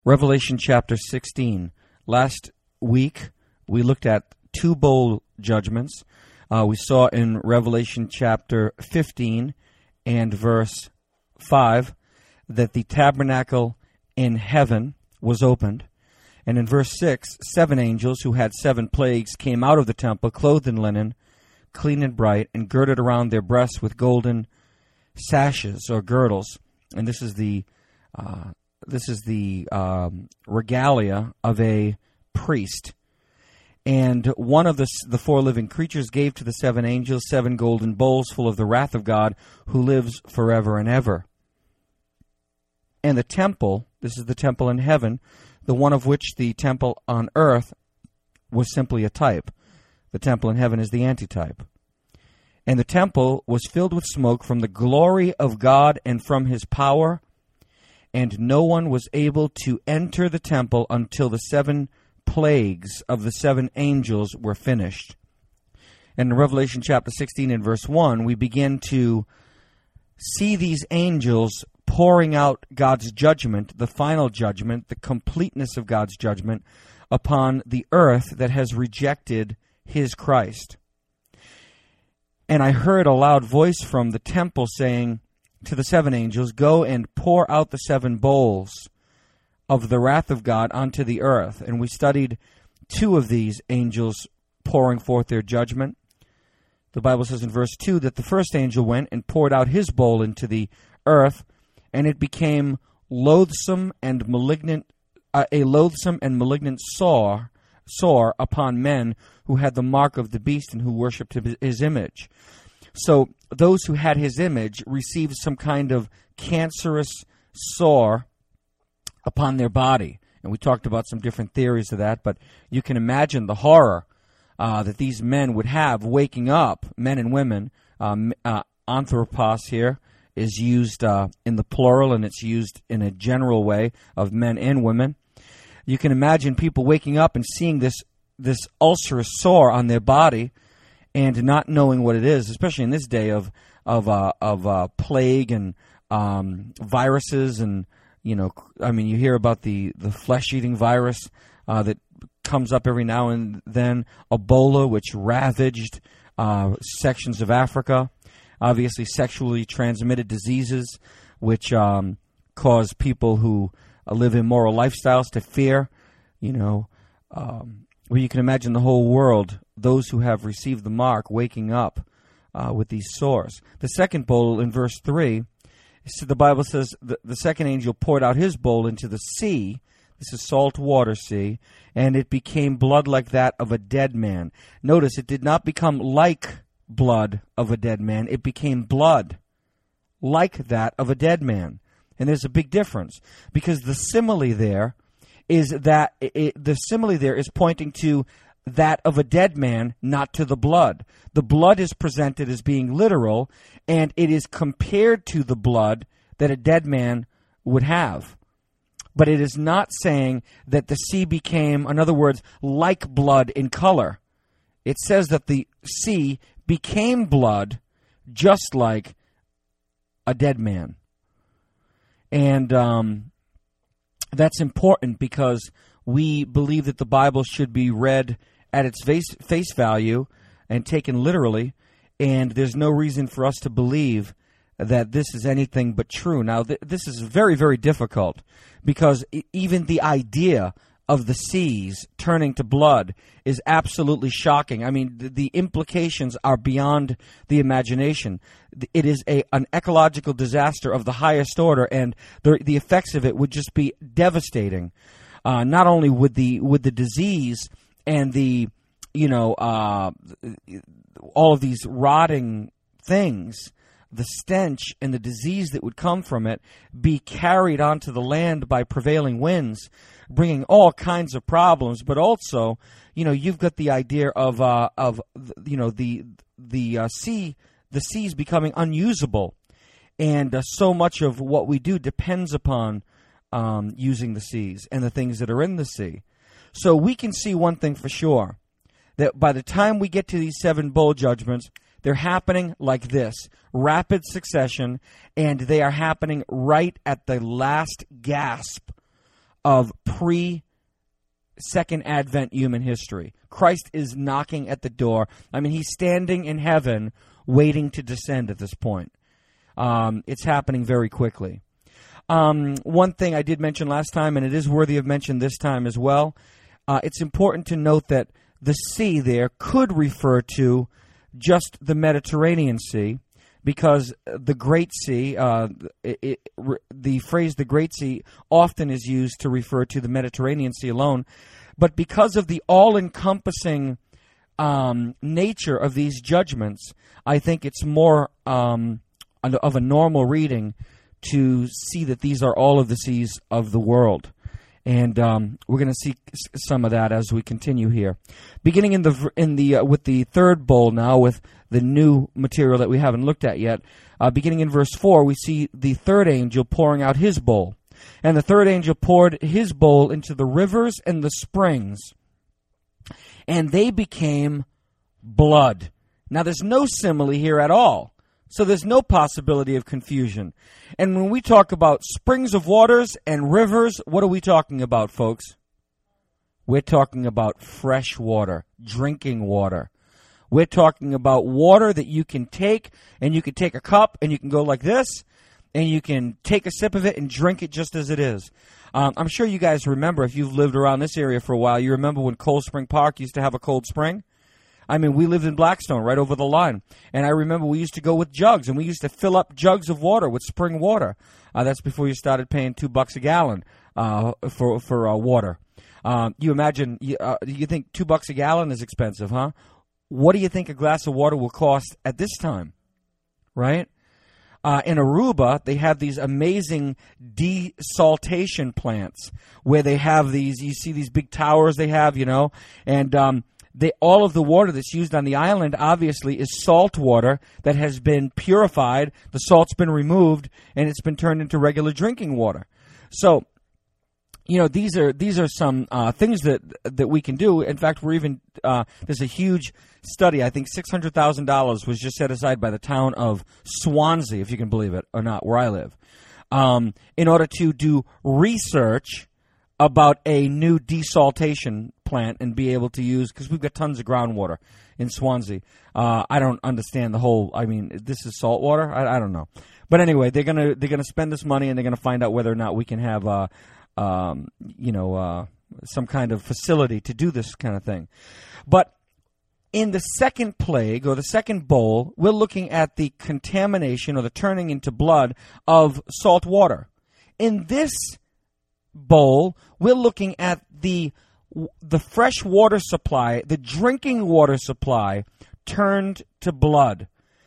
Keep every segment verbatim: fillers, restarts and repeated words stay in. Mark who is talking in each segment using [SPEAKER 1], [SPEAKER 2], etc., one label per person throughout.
[SPEAKER 1] Revelation chapter sixteen. Last week, we looked at two bowl judgments. Uh, we saw in Revelation chapter fifteen and verse five that the tabernacle in heaven was opened. And in verse six, seven angels who had seven plagues came out of the temple, clothed in linen, clean and bright, and girded around their breasts with golden sashes or girdles. And this is the uh, this is the um, regalia of a priest. And one of the the four living creatures gave to the seven angels seven golden bowls full of the wrath of God, who lives forever and ever. And the temple, this is the temple in heaven, the one of which the temple on earth was simply a type. The temple in heaven is the antitype. And the temple was filled with smoke from the glory of God and from his power, and no one was able to enter the temple until the seven plagues of the seven angels were finished. And in Revelation chapter sixteen and verse one, we begin to see these angels pouring out God's judgment, the final judgment, the completeness of God's judgment upon the earth that has rejected his Christ. And I heard a loud voice from the temple saying to the seven angels, "Go and pour out the seven bowls of the wrath of God onto the earth." And we studied two of these angels pouring forth their judgment. The Bible says in verse two that the first angel went and poured out his bowl into the earth, and it became loathsome and malignant, uh, a loathsome and malignant sore, sore upon men who had the mark of the beast and who worshipped his image. So those who had his image received some kind of cancerous sore upon their body. And we talked about some different theories of that, but you can imagine the horror uh, that these men would have waking up, men and women. Um, uh, anthropos here is used uh, in the plural, and it's used in a general way of men and women. You can imagine people waking up and seeing this this ulcerous sore on their body and not knowing what it is, especially in this day of of uh, of uh, plague and um, viruses, and you know, I mean, you hear about the the flesh-eating virus uh, that comes up every now and then, Ebola, which ravaged uh, sections of Africa. Obviously, sexually transmitted diseases, which um, cause people who uh, live immoral lifestyles to fear. You know, um, where you can imagine the whole world, those who have received the mark, waking up uh, with these sores. The second bowl in verse three, so the Bible says the, the second angel poured out his bowl into the sea. This is salt water sea, and it became blood like that of a dead man. Notice, it did not become like blood of a dead man. It became blood like that of a dead man. And there's a big difference, because the simile there is that it, the simile there is pointing to that of a dead man, not to the blood. The blood is presented as being literal, and it is compared to the blood that a dead man would have. But it is not saying that the sea became, in other words, like blood in color. It says that the sea became blood just like a dead man. And um, that's important, because we believe that the Bible should be read at its face, face value and taken literally, and there's no reason for us to believe that this is anything but true. Now, th- this is very, very difficult, because I- even the idea of the seas turning to blood is absolutely shocking. I mean, the, the implications are beyond the imagination. It is a an ecological disaster of the highest order, and the the effects of it would just be devastating. Uh, not only would the would the disease and the you know uh, all of these rotting things, the stench and the disease that would come from it, be carried onto the land by prevailing winds, bringing all kinds of problems. But also, you know, you've got the idea of uh, of you know the the uh, sea the seas becoming unusable, and uh, so much of what we do depends upon um, using the seas and the things that are in the sea. So we can see one thing for sure, that by the time we get to these seven bowl judgments, they're happening like this, rapid succession, and they are happening right at the last gasp of pre-Second Advent human history. Christ is knocking at the door. I mean, he's standing in heaven waiting to descend at this point. Um, it's happening very quickly. Um, one thing I did mention last time, and it is worthy of mention this time as well, uh, it's important to note that the sea there could refer to just the Mediterranean Sea, because the Great Sea, uh, it, it, the phrase the Great Sea often is used to refer to the Mediterranean Sea alone. But because of the all-encompassing um, nature of these judgments, I think it's more um, of a normal reading to see that these are all of the seas of the world. And um, we're going to see some of that as we continue here. Beginning in the in the uh, with the third bowl now, with the new material that we haven't looked at yet. Uh, beginning in verse four, we see the third angel pouring out his bowl. And the third angel poured his bowl into the rivers and the springs, and they became blood. Now, there's no simile here at all, so there's no possibility of confusion. And when we talk about springs of waters and rivers, what are we talking about, folks? We're talking about fresh water, drinking water. We're talking about water that you can take, and you can take a cup, and you can go like this, and you can take a sip of it and drink it just as it is. Um, I'm sure you guys remember, if you've lived around this area for a while, you remember when Cold Spring Park used to have a cold spring? I mean, we lived in Blackstone, right over the line. And I remember we used to go with jugs, and we used to fill up jugs of water with spring water. Uh, that's before you started paying two bucks a gallon uh, for for uh, water. Um, you imagine, you, uh, you think two bucks a gallon is expensive, huh? What do you think a glass of water will cost at this time, right? Uh, in Aruba, they have these amazing desaltation plants where they have these, you see these big towers they have, you know, and um, they all of the water that's used on the island, obviously, is salt water that has been purified, the salt's been removed, and it's been turned into regular drinking water. So, you know, these are these are some uh, things that that we can do. In fact, we're even uh, there's a huge study. I think six hundred thousand dollars was just set aside by the town of Swansea, if you can believe it or not, where I live, um, in order to do research about a new desaltation plant and be able to use, because we've got tons of groundwater in Swansea. Uh, I don't understand the whole. I mean, this is salt water. I, I don't know, but anyway, they're gonna they're gonna spend this money and they're gonna find out whether or not we can have. Uh, Um, you know, uh, some kind of facility to do this kind of thing. But in the second plague, or the second bowl, we're looking at the contamination or the turning into blood of salt water. In this bowl, we're looking at the the fresh water supply, the drinking water supply, turned to blood.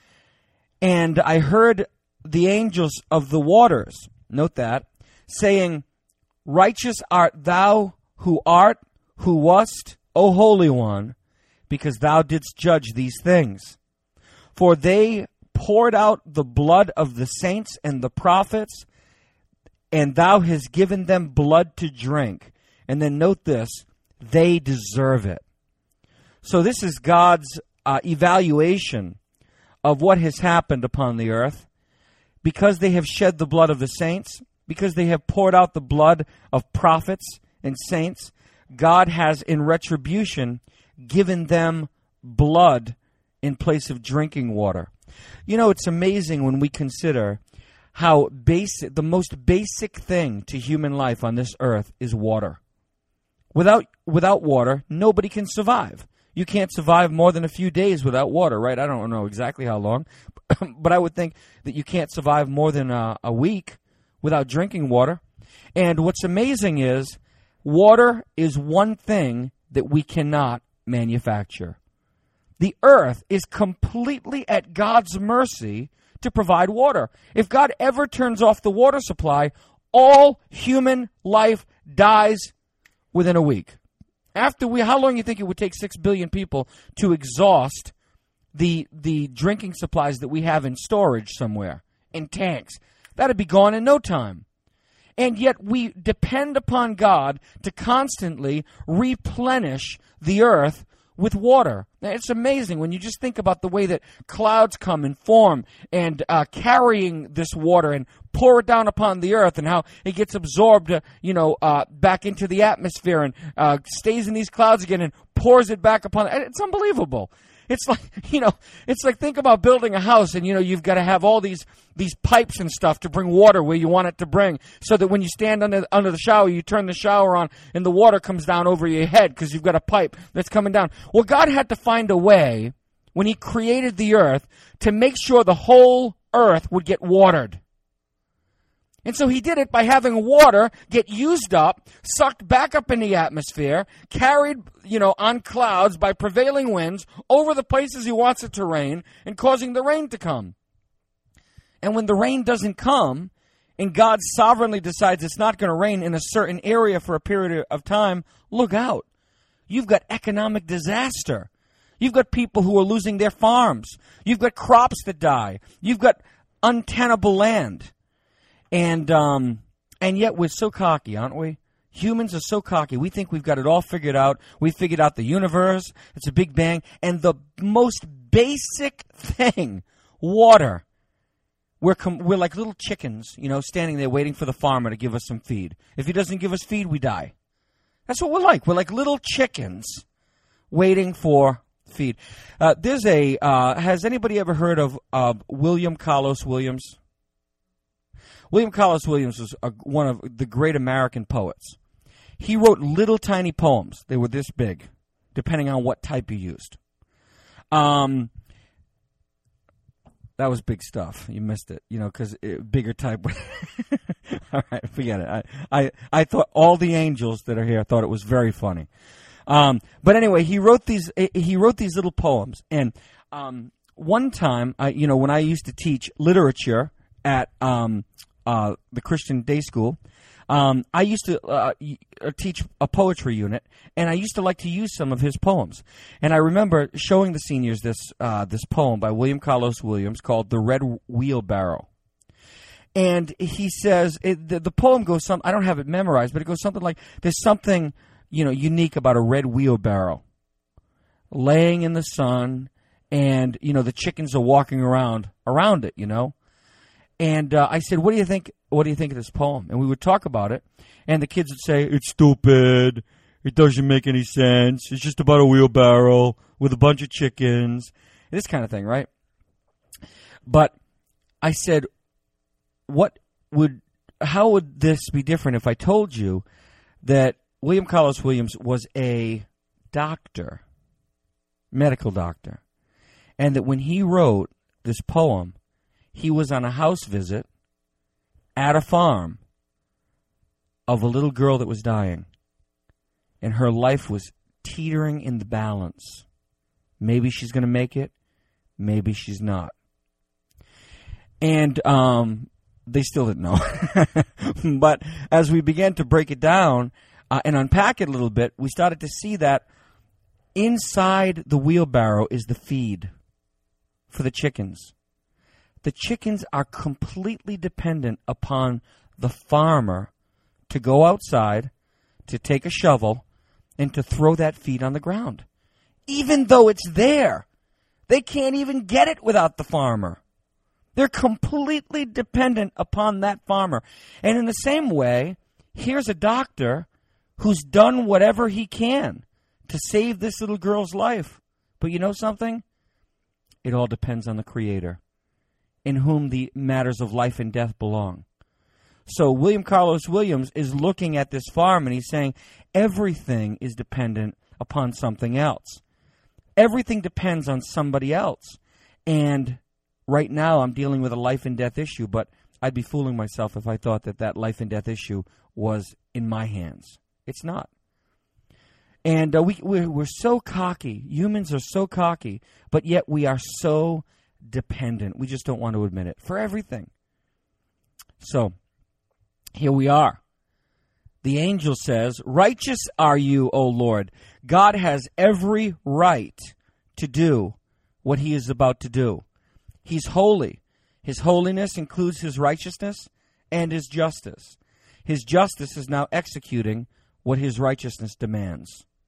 [SPEAKER 1] And I heard the angels of the waters, note that, saying, "Righteous art thou who art, who wast, O Holy One, because thou didst judge these things. For they poured out the blood of the saints and the prophets, and thou hast given them blood to drink." And then note this, they deserve it. So this is God's uh, evaluation of what has happened upon the earth. Because they have shed the blood of the saints, because they have poured out the blood of prophets and saints, God has, in retribution, given them blood in place of drinking water. You know, it's amazing when we consider how basic, the most basic thing to human life on this earth is water. Without without water, nobody can survive. You can't survive more than a few days without water, right? I don't know exactly how long, but I would think that you can't survive more than a, a week without drinking water. And what's amazing is water is one thing that we cannot manufacture. The earth is completely at God's mercy to provide water. If God ever turns off the water supply, all human life dies within a week. After we, how long do you think it would take six billion people to exhaust the the drinking supplies that we have in storage somewhere, in tanks? That'd be gone in no time. And yet we depend upon God to constantly replenish the earth with water. It's amazing when you just think about the way that clouds come and form and uh, carrying this water and pour it down upon the earth, and how it gets absorbed, uh, you know, uh, back into the atmosphere and uh, stays in these clouds again and pours it back upon. It's unbelievable. It's like, you know, it's like, think about building a house, and, you know, you've got to have all these these pipes and stuff to bring water where you want it to bring, so that when you stand under under the shower, you turn the shower on and the water comes down over your head because you've got a pipe that's coming down. Well, God had to find a way when he created the earth to make sure the whole earth would get watered. And so he did it by having water get used up, sucked back up in the atmosphere, carried, you know, on clouds by prevailing winds over the places he wants it to rain, and causing the rain to come. And when the rain doesn't come, and God sovereignly decides it's not going to rain in a certain area for a period of time, look out. You've got economic disaster. You've got people who are losing their farms. You've got crops that die. You've got untenable land. And um, and yet we're so cocky, aren't we? Humans are so cocky. We think we've got it all figured out. We figured out the universe. It's a big bang. And the most basic thing, water. We're com- we're like little chickens, you know, standing there waiting for the farmer to give us some feed. If he doesn't give us feed, we die. That's what we're like. We're like little chickens waiting for feed. Uh, there's a, uh, has anybody ever heard of uh, William Carlos Williams? William Carlos Williams was a, one of the great American poets. He wrote little tiny poems. They were this big, depending on what type you used. Um, that was big stuff. You missed it, you know, because bigger type. All right, forget it. I, I, I thought all the angels that are here thought it was very funny. Um, but anyway, he wrote these. He wrote these little poems, and um, one time, I, you know, when I used to teach literature at um, Uh, the Christian day school, um, I used to uh, teach a poetry unit, and I used to like to use some of his poems. And I remember showing the seniors this uh, this poem by William Carlos Williams called "The Red Wheelbarrow." And he says it, the, the poem goes some. I don't have it memorized, but it goes something like, "There's something, you know, unique about a red wheelbarrow, laying in the sun, and you know the chickens are walking around around it, you know." And uh, I said, what do you think What do you think of this poem? And we would talk about it, and the kids would say, it's stupid, it doesn't make any sense, it's just about a wheelbarrow with a bunch of chickens, this kind of thing, right? But I said, what would, how would this be different if I told you that William Carlos Williams was a doctor, medical doctor, and that when he wrote this poem, he was on a house visit at a farm of a little girl that was dying. And her life was teetering in the balance. Maybe she's going to make it. Maybe she's not. And um, they still didn't know. But as we began to break it down uh, and unpack it a little bit, we started to see that inside the wheelbarrow is the feed for the chickens. The chickens are completely dependent upon the farmer to go outside, to take a shovel, and to throw that feed on the ground. Even though it's there, they can't even get it without the farmer. They're completely dependent upon that farmer. And in the same way, here's a doctor who's done whatever he can to save this little girl's life. But you know something? It all depends on the Creator, in whom the matters of life and death belong. So William Carlos Williams is looking at this farm and he's saying everything is dependent upon something else. Everything depends on somebody else. And right now I'm dealing with a life and death issue, but I'd be fooling myself if I thought that that life and death issue was in my hands. It's not. And uh, we, we're, we're so cocky. Humans are so cocky, but yet we are so dependent. We just don't want to admit it for everything. So here we are. The angel says, righteous are you, O Lord. God has every right to do what he is about to do. He's holy. His holiness includes his righteousness and his justice. His justice is now executing what his righteousness demands.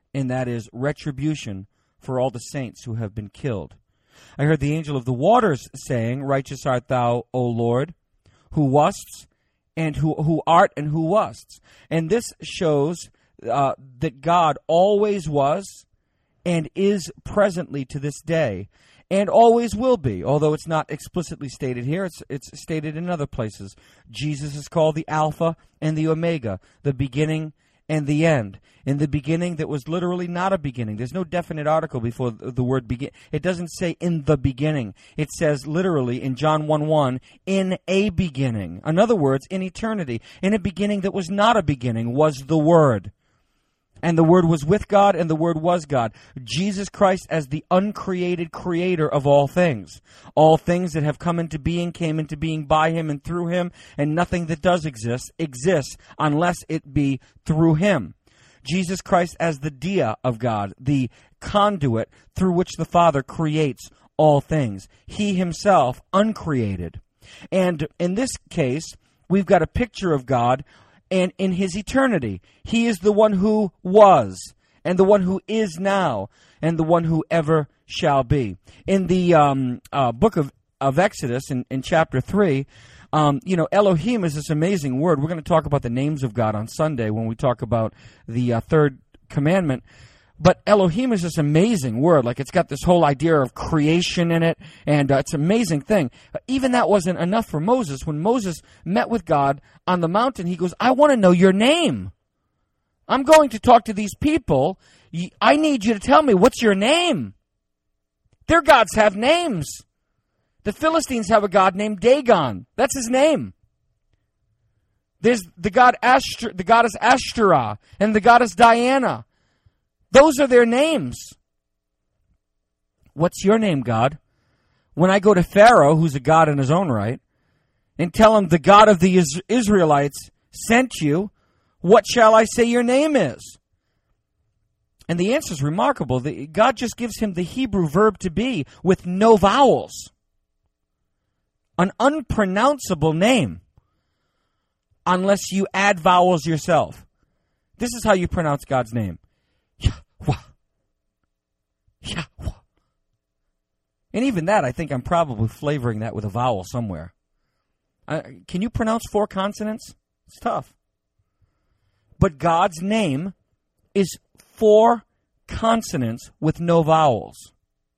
[SPEAKER 1] and that is retribution for all the saints who have been killed. I heard the angel of the waters saying, Righteous art thou, O Lord, who wast, and who, who art, and who wast. And this shows uh, that God always was and is presently to this day, and always will be, although it's not explicitly stated here. It's it's stated in other places. Jesus is called the Alpha and the Omega, the beginning and the end. In the beginning, that was literally not a beginning. There's no definite article before the word begin. It doesn't say in the beginning. It says literally in John one one, in a beginning. In other words, in eternity. In a beginning that was not a beginning was the Word. And the Word was with God, and the Word was God. Jesus Christ as the uncreated creator of all things. All things that have come into being came into being by Him and through Him, and nothing that does exist exists unless it be through Him. Jesus Christ as the dia of God, the conduit through which the Father creates all things. He Himself uncreated. And in this case, we've got a picture of God and in His eternity. He is the one who was, and the one who is now, and the one who ever shall be. In the um, uh, book of, of Exodus, in, in chapter three, um, you know, Elohim is this amazing word. We're going to talk about the names of God on Sunday when we talk about the uh, third commandment. But Elohim is this amazing word. Like, it's got this whole idea of creation in it, and uh, it's an amazing thing. But even that wasn't enough for Moses. When Moses met with God on the mountain, he goes, I want to know your name. I'm going to talk to these people. I need you to tell me, what's your name? Their gods have names. The Philistines have a god named Dagon. That's his name. There's the god Ashtor, the goddess Ashtoreth, and the goddess Diana. Those are their names. What's your name, God? When I go to Pharaoh, who's a god in his own right, and tell him the God of the Israelites sent you, what shall I say your name is? And the answer is remarkable. God just gives him the Hebrew verb to be with no vowels. An unpronounceable name. Unless you add vowels yourself. This is how you pronounce God's name. Yahweh. Yahweh. And even that, I think I'm probably flavoring that with a vowel somewhere. Uh, can you pronounce four consonants? It's tough. But God's name is four consonants with no vowels.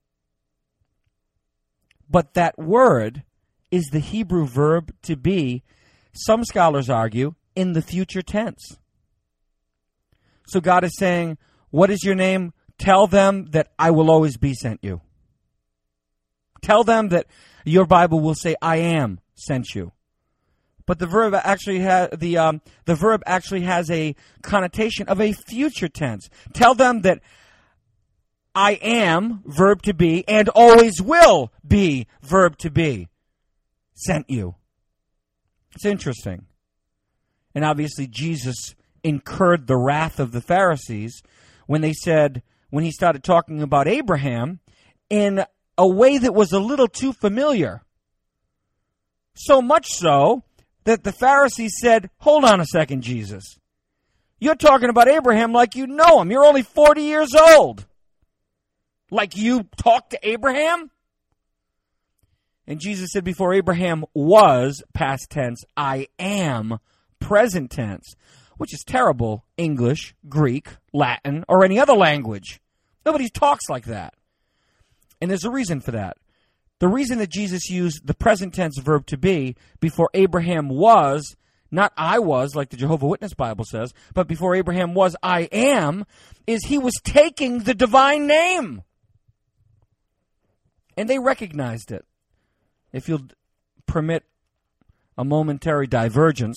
[SPEAKER 1] But that word is the Hebrew verb to be, some scholars argue, in the future tense. So God is saying, what is your name? Tell them that I will always be sent you. Tell them that your Bible will say, I am sent you. But the verb actually has the um, the verb actually has a connotation of a future tense. Tell them that I am, verb to be, and always will be, verb to be, sent you. It's interesting. And obviously Jesus incurred the wrath of the Pharisees when they said, when he started talking about Abraham in a way that was a little too familiar. So much so that the Pharisees said, hold on a second, Jesus. You're talking about Abraham like you know him. You're only forty years old. Like you talked to Abraham? And Jesus said, before Abraham was, past tense, I am, present tense. Which is terrible English, Greek, Latin, or any other language. Nobody talks like that. And there's a reason for that. The reason that Jesus used the present tense verb to be before Abraham was, not I was, like the Jehovah's Witness Bible says, but before Abraham was, I am, is he was taking the divine name. And they recognized it. If you'll permit a momentary divergence,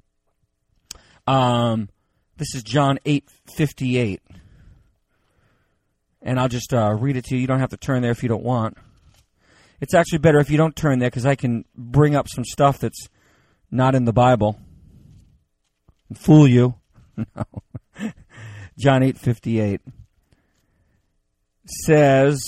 [SPEAKER 1] um, this is John eight fifty-eight. And I'll just uh, read it to you. You don't have to turn there if you don't want. It's actually better if you don't turn there because I can bring up some stuff that's not in the Bible and fool you. No. John eight fifty-eight says,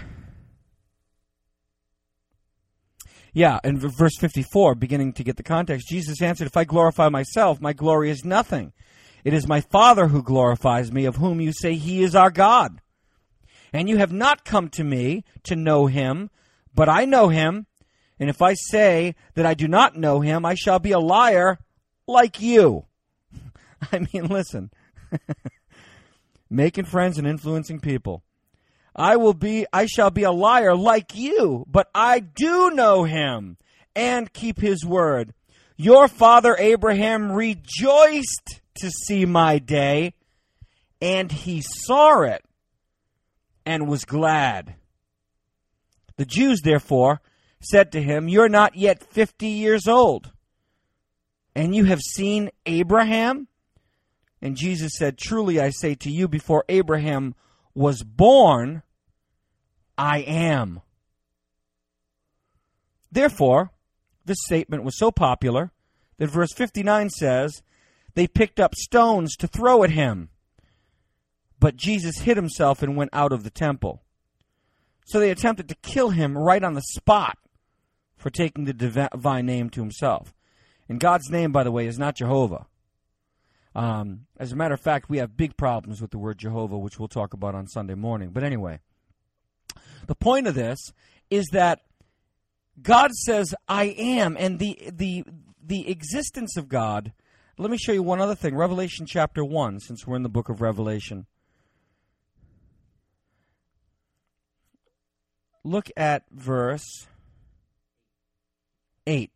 [SPEAKER 1] yeah, in verse fifty-four, beginning to get the context, Jesus answered, if I glorify myself, my glory is nothing. It is my Father who glorifies me, of whom you say he is our God. And you have not come to me to know him, but I know him. And if I say that I do not know him, I shall be a liar like you. I mean, listen. Making friends and influencing people. I will be, I shall be a liar like you, but I do know him and keep his word. Your father Abraham rejoiced to see my day, and he saw it and was glad. The Jews, therefore, said to him, you're not yet fifty years old, and you have seen Abraham? And Jesus said, truly I say to you, before Abraham was born, I am. Therefore, this statement was so popular that verse fifty-nine says, they picked up stones to throw at him. But Jesus hid himself and went out of the temple. So they attempted to kill him right on the spot for taking the divine name to himself. And God's name, by the way, is not Jehovah. Um, as a matter of fact, we have big problems with the word Jehovah, which we'll talk about on Sunday morning. But anyway, the point of this is that God says, I am, and the the the existence of God. Let me show you one other thing. Revelation chapter one, since we're in the book of Revelation. Look at verse eight.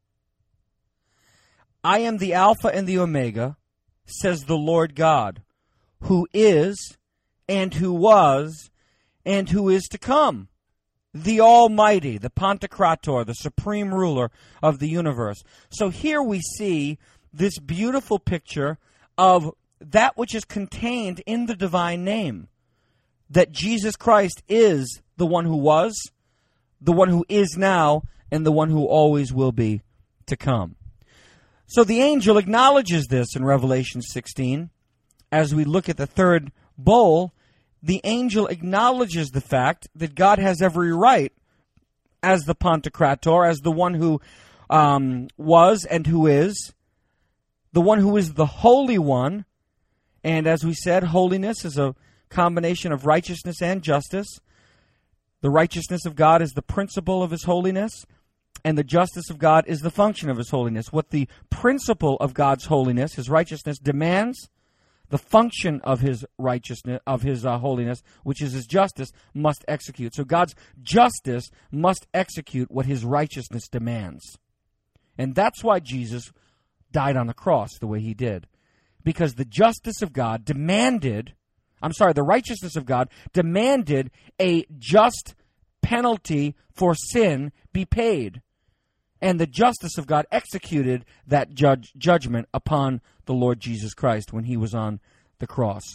[SPEAKER 1] I am the Alpha and the Omega, says the Lord God, who is, and who was, and who is to come, the Almighty, the Pantocrator, the supreme ruler of the universe. So here we see this beautiful picture of that which is contained in the divine name, that Jesus Christ is the one who was, the one who is now, and the one who always will be to come. So the angel acknowledges this in Revelation sixteen. As we look at the third bowl, the angel acknowledges the fact that God has every right as the Pantocrator, as the one who um, was and who is, the one who is the Holy One. And as we said, holiness is a combination of righteousness and justice. The righteousness of God is the principle of his holiness, and the justice of God is the function of his holiness. What the principle of God's holiness, his righteousness, demands, the function of his righteousness, of his uh, holiness, which is his justice, must execute. So God's justice must execute what his righteousness demands. And that's why Jesus died on the cross the way he did. Because the justice of God demanded, I'm sorry, the righteousness of God demanded a just penalty for sin be paid. And the justice of God executed that judge, judgment upon the Lord Jesus Christ when he was on the cross.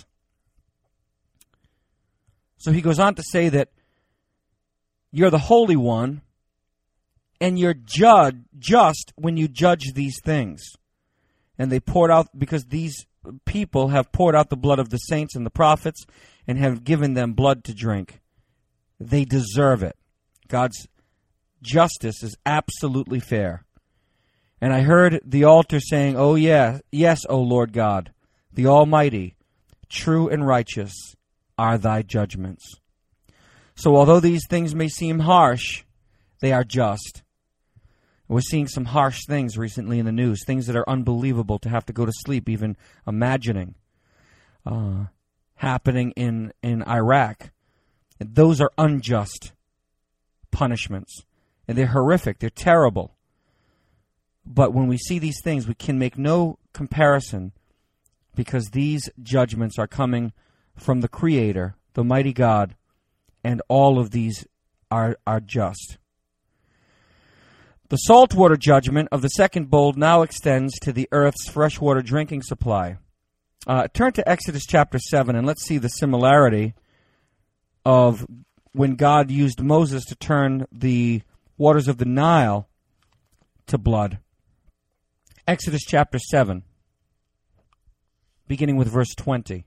[SPEAKER 1] So he goes on to say that you're the Holy One, and you're judge, just when you judge these things. And they poured out, because these people have poured out the blood of the saints and the prophets and have given them blood to drink. They deserve it. God's justice is absolutely fair. And I heard the altar saying, oh yeah, yes, O Lord God, the Almighty, true and righteous are thy judgments. So although these things may seem harsh, they are just. We're seeing some harsh things recently in the news, things that are unbelievable to have to go to sleep even imagining, uh, happening in, in Iraq. And those are unjust punishments. And they're horrific. They're terrible. But when we see these things, we can make no comparison, because these judgments are coming from the Creator, the mighty God, and all of these are, are just. The saltwater judgment of the second bowl now extends to the earth's freshwater drinking supply. Uh, turn to Exodus chapter seven, and let's see the similarity of when God used Moses to turn the waters of the Nile to blood. Exodus chapter seven, beginning with verse twenty.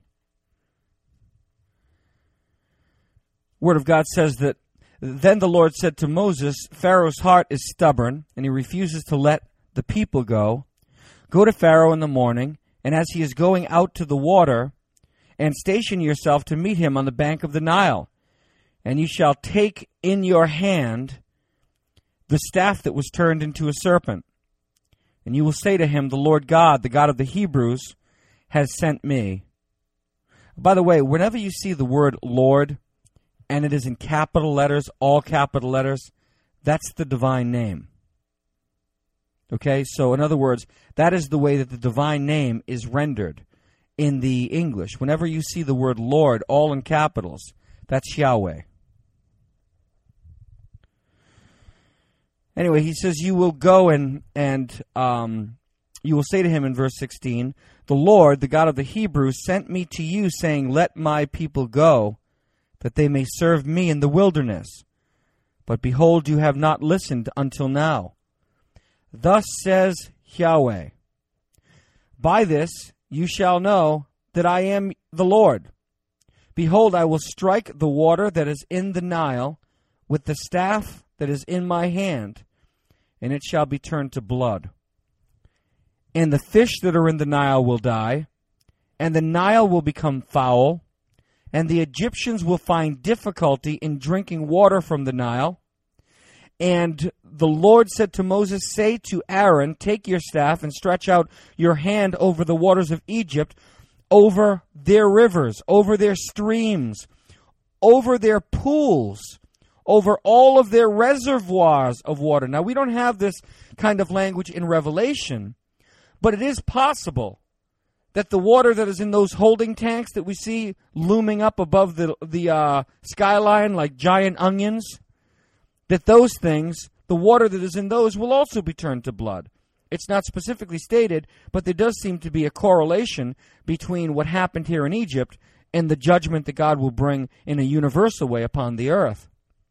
[SPEAKER 1] Word of God says that, then the Lord said to Moses, Pharaoh's heart is stubborn, and he refuses to let the people go. Go to Pharaoh in the morning, and as he is going out to the water, and station yourself to meet him on the bank of the Nile. And you shall take in your hand the staff that was turned into a serpent. And you will say to him, the Lord God, the God of the Hebrews, has sent me. By the way, whenever you see the word Lord, and it is in capital letters, all capital letters, that's the divine name. Okay, so in other words, that is the way that the divine name is rendered in the English. Whenever you see the word Lord, all in capitals, that's Yahweh. Anyway, he says, you will go and, and um, you will say to him in verse sixteen, the Lord, the God of the Hebrews, sent me to you, saying, let my people go, that they may serve me in the wilderness. But behold, you have not listened until now. Thus says Yahweh, by this you shall know that I am the Lord. Behold, I will strike the water that is in the Nile with the staff that is in my hand, and it shall be turned to blood. And the fish that are in the Nile will die, and the Nile will become foul, and the Egyptians will find difficulty in drinking water from the Nile. And the Lord said to Moses, say to Aaron, take your staff and stretch out your hand over the waters of Egypt, over their rivers, over their streams, over their pools, over all of their reservoirs of water. Now, we don't have this kind of language in Revelation, but it is possible that the water that is in those holding tanks that we see looming up above the, the uh, skyline like giant onions, that those things, the water that is in those, will also be turned to blood. It's not specifically stated, but there does seem to be a correlation between what happened here in Egypt and the judgment that God will bring in a universal way upon the earth.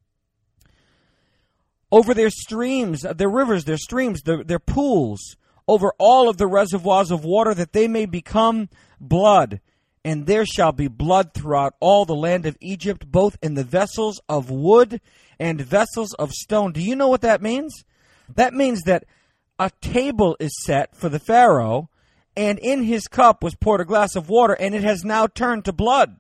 [SPEAKER 1] Over their streams, their rivers, their streams, their, their pools, over all of the reservoirs of water, that they may become blood. And there shall be blood throughout all the land of Egypt, both in the vessels of wood and vessels of stone. Do you know what that means? That means that a table is set for the Pharaoh, and in his cup was poured a glass of water, and it has now turned to blood.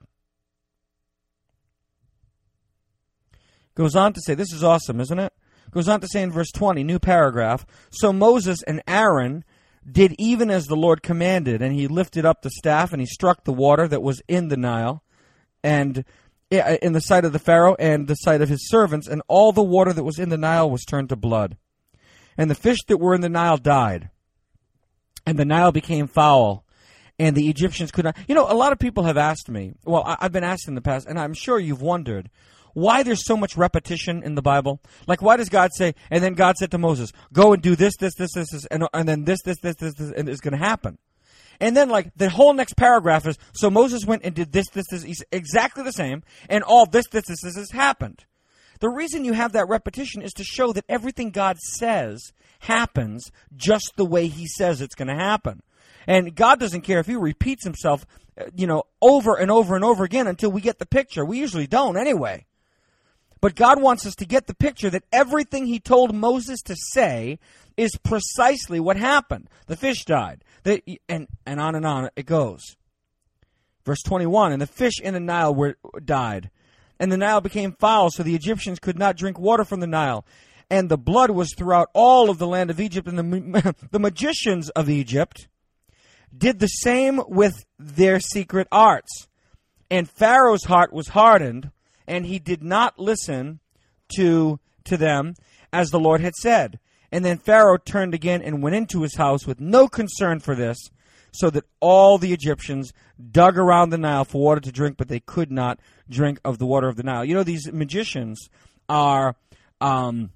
[SPEAKER 1] Goes on to say, this is awesome, isn't it? Goes on to say in verse twenty, new paragraph, so Moses and Aaron did even as the Lord commanded, and he lifted up the staff, and he struck the water that was in the Nile, and in the sight of the Pharaoh and the sight of his servants, and all the water that was in the Nile was turned to blood. And the fish that were in the Nile died, and the Nile became foul, and the Egyptians could not. You know, a lot of people have asked me, well, I've been asked in the past, and I'm sure you've wondered, why there's so much repetition in the Bible. Like, why does God say, and then God said to Moses, go and do this, this, this, this, this and, and then this, this, this, this, this, and it's going to happen. And then, like, the whole next paragraph is, so Moses went and did this, this, this, exactly the same, and all this, this, this, this, this happened. The reason you have that repetition is to show that everything God says happens just the way he says it's going to happen. And God doesn't care if he repeats himself, you know, over and over and over again until we get the picture. We usually don't anyway. But God wants us to get the picture that everything he told Moses to say is precisely what happened. The fish died. The, and, and on and on it goes. Verse twenty-one, and the fish in the Nile were, died. And the Nile became foul, so the Egyptians could not drink water from the Nile. And the blood was throughout all of the land of Egypt. And the, the magicians of Egypt did the same with their secret arts. And Pharaoh's heart was hardened, and he did not listen to, to them as the Lord had said. And then Pharaoh turned again and went into his house with no concern for this, so that all the Egyptians dug around the Nile for water to drink, but they could not drink of the water of the Nile. You know, these magicians are, um,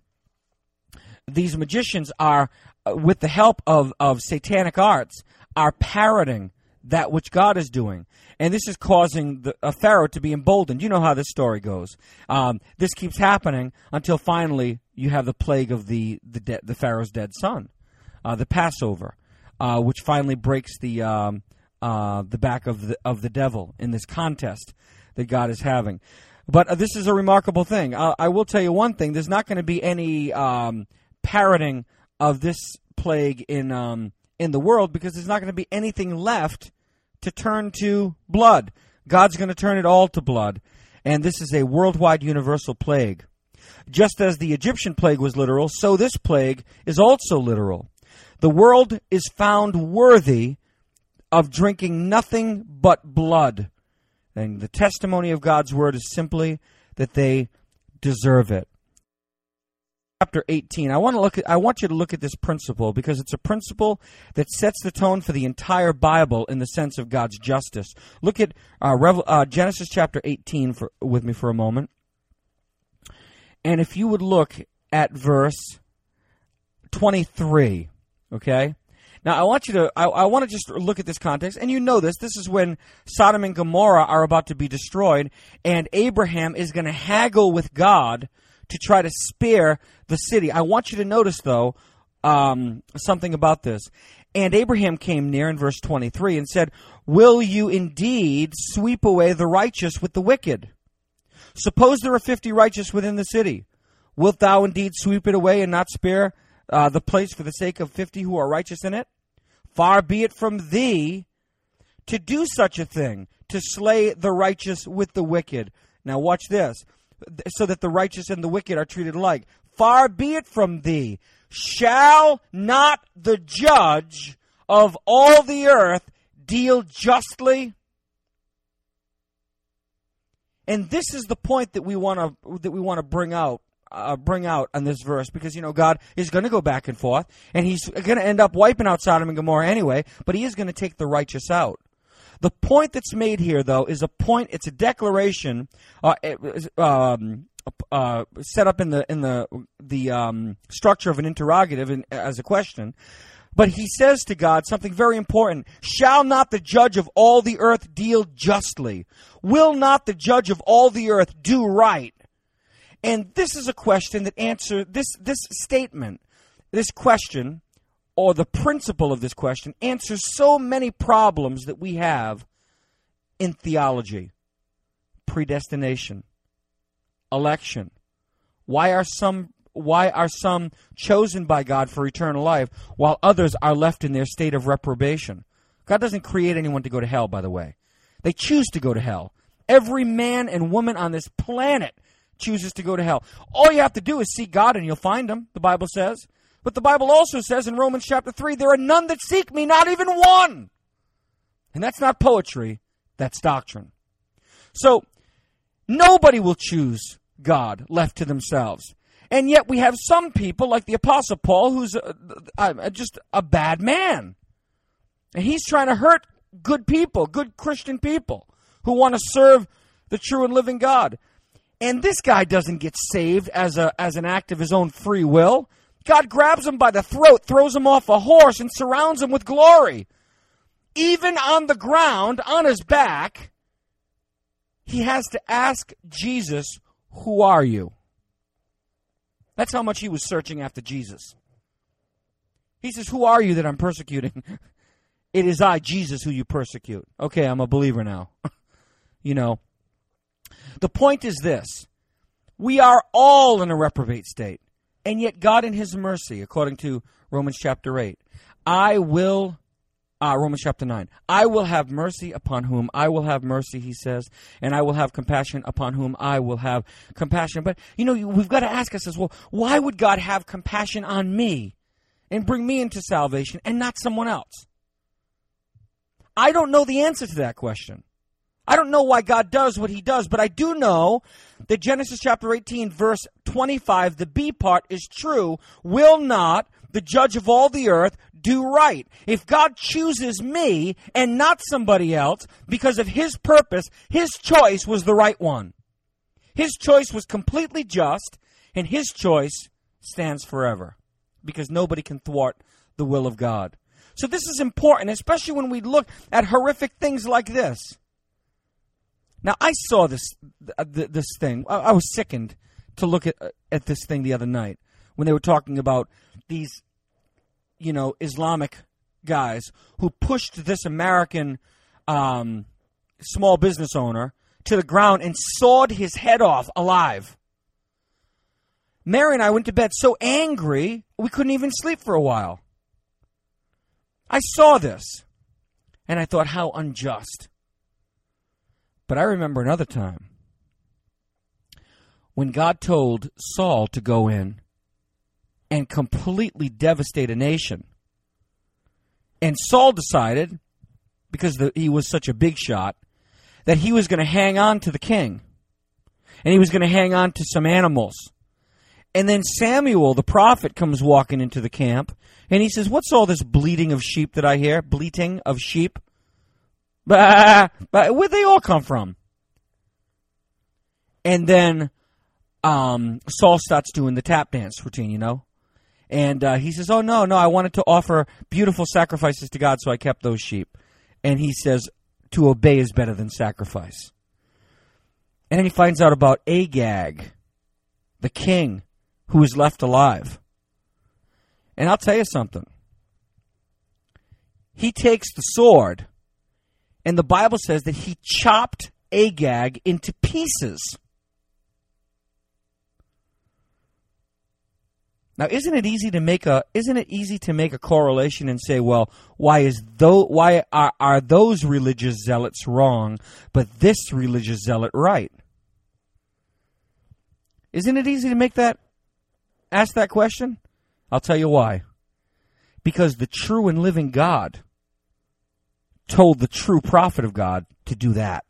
[SPEAKER 1] these magicians are, uh, with the help of, of satanic arts, are parroting that which God is doing. And this is causing the, a Pharaoh to be emboldened. You know how this story goes. Um, this keeps happening until finally you have the plague of the the, de- the Pharaoh's dead son, uh, the Passover, uh, which finally breaks the um, uh, the back of the of the devil in this contest that God is having. But uh, this is a remarkable thing. Uh, I will tell you one thing: there's not going to be any um, parroting of this plague in um, in the world because there's not going to be anything left to turn to blood. God's going to turn it all to blood. And this is a worldwide universal plague. Just as the Egyptian plague was literal, so this plague is also literal. The world is found worthy of drinking nothing but blood. And the testimony of God's word is simply that they deserve it. Chapter eighteen. I want to look at, I want you to look at this principle because it's a principle that sets the tone for the entire Bible in the sense of God's justice. Look at uh, Revel, uh, Genesis chapter eighteen for, with me for a moment. And if you would look at verse twenty-three, okay? Now, I want you to, I, I want to just look at this context, and you know this. This is when Sodom and Gomorrah are about to be destroyed, and Abraham is going to haggle with God to try to spare the city. I want you to notice, though, um, something about this. And Abraham came near in verse twenty-three and said, "Will you indeed sweep away the righteous with the wicked? Suppose there are fifty righteous within the city. Wilt thou indeed sweep it away and not spare uh, the place for the sake of fifty who are righteous in it? Far be it from thee to do such a thing, to slay the righteous with the wicked." Now watch this. So that the righteous and the wicked are treated alike. Far be it from thee. Shall not the judge of all the earth deal justly? And this is the point that we want to that we want to bring out uh, bring out on this verse, because you know God is going to go back and forth, and He's going to end up wiping out Sodom and Gomorrah anyway. But He is going to take the righteous out. The point that's made here, though, is a point. It's a declaration uh, um, uh, set up in the in the the um, structure of an interrogative in, as a question. But he says to God something very important. Shall not the judge of all the earth deal justly? Will not the judge of all the earth do right? And this is a question that answer this this statement, this question, or the principle of this question, answers so many problems that we have in theology. Predestination, election. Why are some why are some chosen by God for eternal life while others are left in their state of reprobation? God doesn't create anyone to go to hell, by the way. They choose to go to hell. Every man and woman on this planet chooses to go to hell. All you have to do is seek God and you'll find Him, the Bible says. But the Bible also says in Romans chapter three, there are none that seek me, not even one. And that's not poetry, that's doctrine. So, nobody will choose God left to themselves. And yet we have some people, like the Apostle Paul, who's a, a, just a bad man. And he's trying to hurt good people, good Christian people, who want to serve the true and living God. And this guy doesn't get saved as a as an act of his own free will. God grabs him by the throat, throws him off a horse, and surrounds him with glory. Even on the ground, on his back, he has to ask Jesus, "Who are you?" That's how much he was searching after Jesus. He says, "Who are you that I'm persecuting?" "It is I, Jesus, who you persecute." Okay, I'm a believer now. You know, the point is this. We are all in a reprobate state. And yet God in His mercy, according to Romans chapter eight, I will, uh, Romans chapter nine, I will have mercy upon whom I will have mercy, He says, and I will have compassion upon whom I will have compassion. But, you know, we've got to ask ourselves, well, why would God have compassion on me and bring me into salvation and not someone else? I don't know the answer to that question. I don't know why God does what He does, but I do know that Genesis chapter eighteen, verse twenty-five, the B part is true. Will not the judge of all the earth do right? If God chooses me and not somebody else because of His purpose, His choice was the right one. His choice was completely just, and His choice stands forever because nobody can thwart the will of God. So this is important, especially when we look at horrific things like this. Now, I saw this this thing. I was sickened to look at at this thing the other night when they were talking about these, you know, Islamic guys who pushed this American um, small business owner to the ground and sawed his head off alive. Mary and I went to bed so angry we couldn't even sleep for a while. I saw this, and I thought, how unjust. But I remember another time when God told Saul to go in and completely devastate a nation. And Saul decided, because the, he was such a big shot, that he was going to hang on to the king. And he was going to hang on to some animals. And then Samuel, the prophet, comes walking into the camp, and he says, what's all this bleating of sheep that I hear? Bleating of sheep? Bah, bah, where'd they all come from? And then um, Saul starts doing the tap dance routine, you know? And uh, he says, oh, no, no, I wanted to offer beautiful sacrifices to God, so I kept those sheep. And he says, to obey is better than sacrifice. And then he finds out about Agag, the king, who is left alive. And I'll tell you something. He takes the sword, and the Bible says that he chopped Agag into pieces. Now, isn't it easy to make a isn't it easy to make a correlation and say, well, why is though why are, are those religious zealots wrong, but this religious zealot right? Isn't it easy to make that ask that question? I'll tell you why. Because the true and living God told the true prophet of God to do that.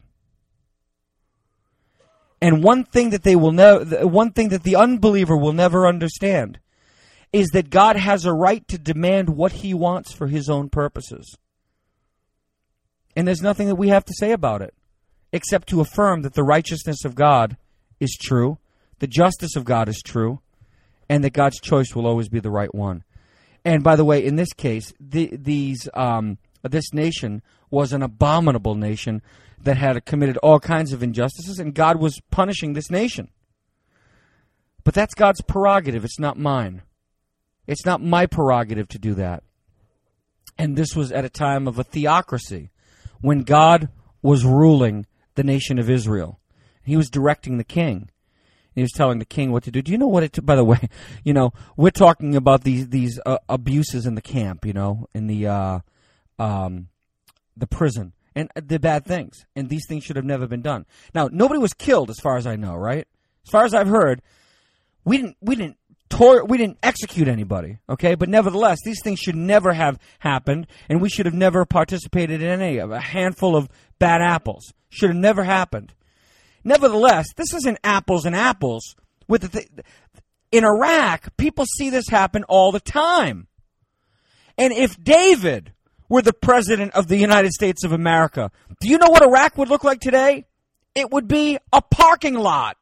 [SPEAKER 1] And one thing that they will never one thing that the unbeliever will never understand is that God has a right to demand what he wants for his own purposes. And there's nothing that we have to say about it, except to affirm that the righteousness of God is true, the justice of God is true, and that God's choice will always be the right one. And by the way, in this case, the, these um, this nation was an abominable nation that had committed all kinds of injustices, and God was punishing this nation. But that's God's prerogative. It's not mine. It's not my prerogative to do that. And this was at a time of a theocracy, when God was ruling the nation of Israel. He was directing the king. He was telling the king what to do. Do you know what it took? By the way, you know, we're talking about these these uh, abuses in the camp, you know, in the uh, um, the prison, and the bad things. And these things should have never been done. Now, nobody was killed, as far as I know, right? As far as I've heard, we didn't we didn't tor- we didn't execute anybody, okay? But nevertheless, these things should never have happened, and we should have never participated in any of a handful of bad apples. Should have never happened. Nevertheless, this isn't apples and apples. With the th- in Iraq, people see this happen all the time. And if David were the president of the United States of America, do you know what Iraq would look like today? It would be a parking lot.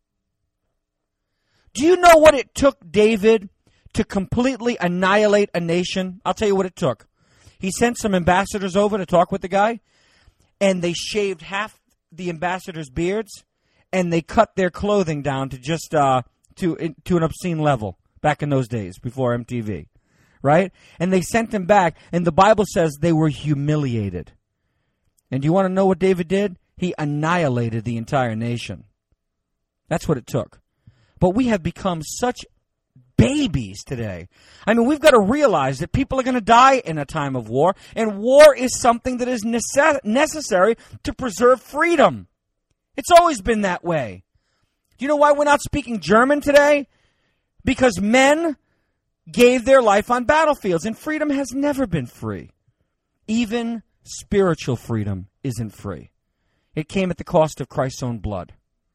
[SPEAKER 1] Do you know what it took David to completely annihilate a nation? I'll tell you what it took. He sent some ambassadors over to talk with the guy, and they shaved half the ambassadors' beards, and they cut their clothing down to just uh, to to an obscene level back in those days before M T V, right? And they sent them back, and the Bible says they were humiliated. And do you want to know what David did? He annihilated the entire nation. That's what it took. But we have become such babies today. I mean, we've got to realize that people are going to die in a time of war, and war is something that is nece- necessary to preserve freedom. It's always been that way. Do you know why we're not speaking German today? Because men gave their life on battlefields, and freedom has never been free. Even spiritual freedom isn't free. It came at the cost of Christ's own blood.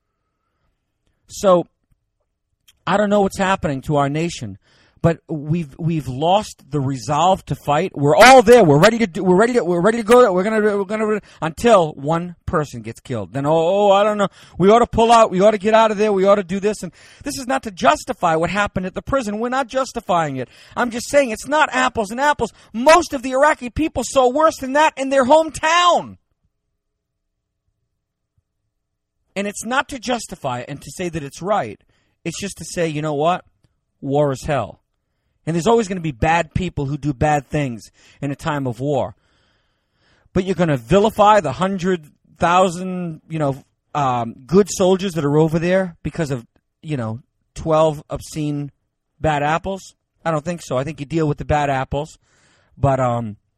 [SPEAKER 1] So, I don't know what's happening to our nation, but we've we've lost the resolve to fight. We're all there. We're ready to do. We're ready to. We're ready to go. We're gonna. We're gonna until one person gets killed. Then oh, oh, I don't know. We ought to pull out. We ought to get out of there. We ought to do this. And this is not to justify what happened at the prison. We're not justifying it. I'm just saying it's not apples and apples. Most of the Iraqi people saw worse than that in their hometown. And it's not to justify it and to say that it's right. It's just to say, you know what? War is hell. And there's always going to be bad people who do bad things in a time of war. But you're going to vilify the hundred thousand, you know, um, good soldiers that are over there because of, you know, twelve obscene bad apples? I don't think so. I think you deal with the bad apples. But um,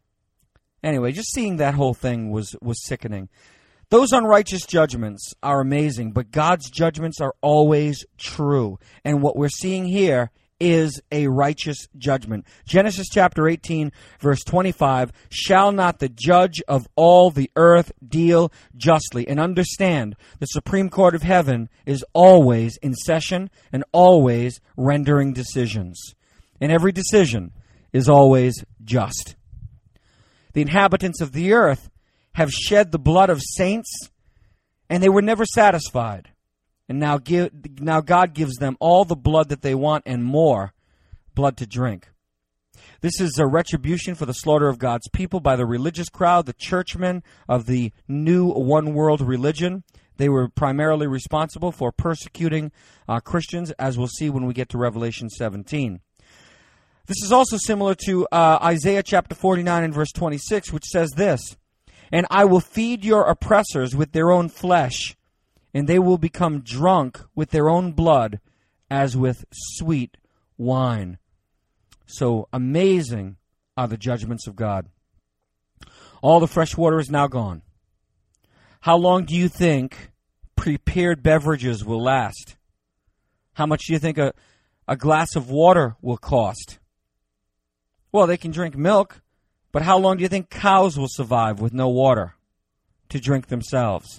[SPEAKER 1] Anyway, just seeing that whole thing was, was sickening. Those unrighteous judgments are amazing, but God's judgments are always true. And what we're seeing here is a righteous judgment. Genesis chapter eighteen, verse twenty-five, shall not the judge of all the earth deal justly? And understand, the Supreme Court of Heaven is always in session and always rendering decisions. And every decision is always just. The inhabitants of the earth have shed the blood of saints, and they were never satisfied. And now, give, now God gives them all the blood that they want and more blood to drink. This is a retribution for the slaughter of God's people by the religious crowd, the churchmen of the new one-world religion. They were primarily responsible for persecuting uh, Christians, as we'll see when we get to Revelation seventeen. This is also similar to uh, Isaiah chapter forty-nine and verse twenty-six, which says this, and I will feed your oppressors with their own flesh, and they will become drunk with their own blood as with sweet wine. So amazing are the judgments of God. All the fresh water is now gone. How long do you think prepared beverages will last? How much do you think a, a glass of water will cost? Well, they can drink milk, but how long do you think cows will survive with no water to drink themselves?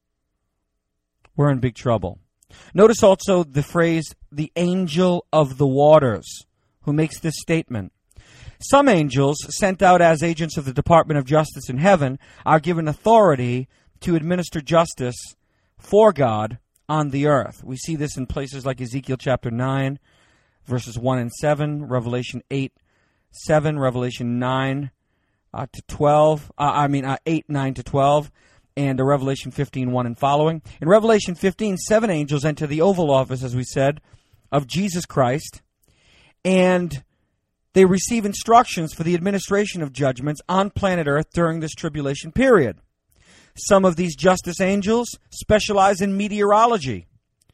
[SPEAKER 1] We're in big trouble. Notice also the phrase, the angel of the waters, who makes this statement. Some angels, sent out as agents of the Department of Justice in heaven, are given authority to administer justice for God on the earth. We see this in places like Ezekiel chapter nine, verses one and seven, Revelation eight, seven, Revelation nine uh, to twelve, uh, I mean uh, eight, nine to twelve, and uh, Revelation fifteen, one and following. In Revelation fifteen, seven angels enter the Oval Office, as we said, of Jesus Christ, and they receive instructions for the administration of judgments on planet Earth during this tribulation period. Some of these justice angels specialize in meteorology.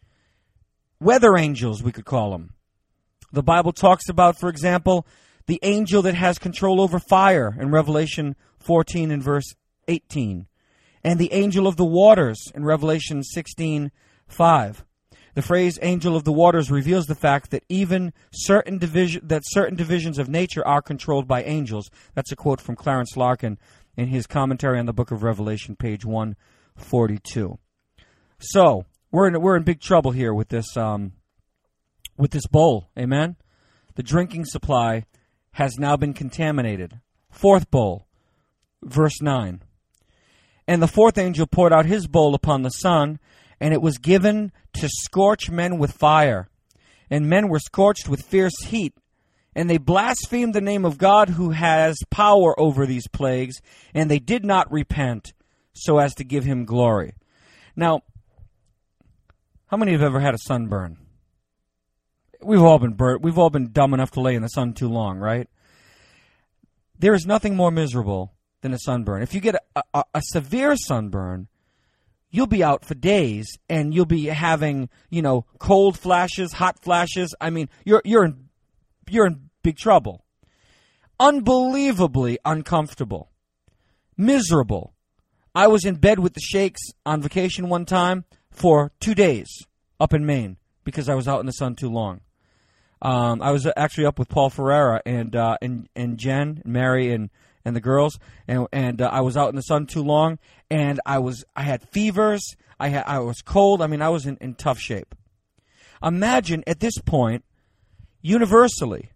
[SPEAKER 1] Weather angels, we could call them. The Bible talks about, for example, the angel that has control over fire in Revelation fourteen and verse eighteen, and the angel of the waters in Revelation sixteen, five. The phrase angel of the waters reveals the fact that even certain division that certain divisions of nature are controlled by angels. That's a quote from Clarence Larkin in his commentary on the book of Revelation, page one forty-two. So, we're in we're in big trouble here with this um, with this bowl. Amen. The drinking supply has now been contaminated. Fourth bowl, verse nine. And the fourth angel poured out his bowl upon the sun, and it was given to scorch men with fire. And men were scorched with fierce heat. And they blasphemed the name of God who has power over these plagues, and they did not repent so as to give him glory. Now, how many have ever had a sunburn? We've all been burnt. We've all been dumb enough to lay in the sun too long, right? There is nothing more miserable than a sunburn. If you get a, a, a severe sunburn, you'll be out for days, and you'll be having, you know, cold flashes, hot flashes. I mean, you're you're in you're in big trouble. Unbelievably uncomfortable, miserable. I was in bed with the Shakes on vacation one time for two days up in Maine because I was out in the sun too long. Um, I was actually up with Paul Ferreira and uh, and and Jen, and Mary, and and the girls, and and uh, I was out in the sun too long, and I was I had fevers, I had I was cold. I mean, I was in, in tough shape. Imagine at this point, universally,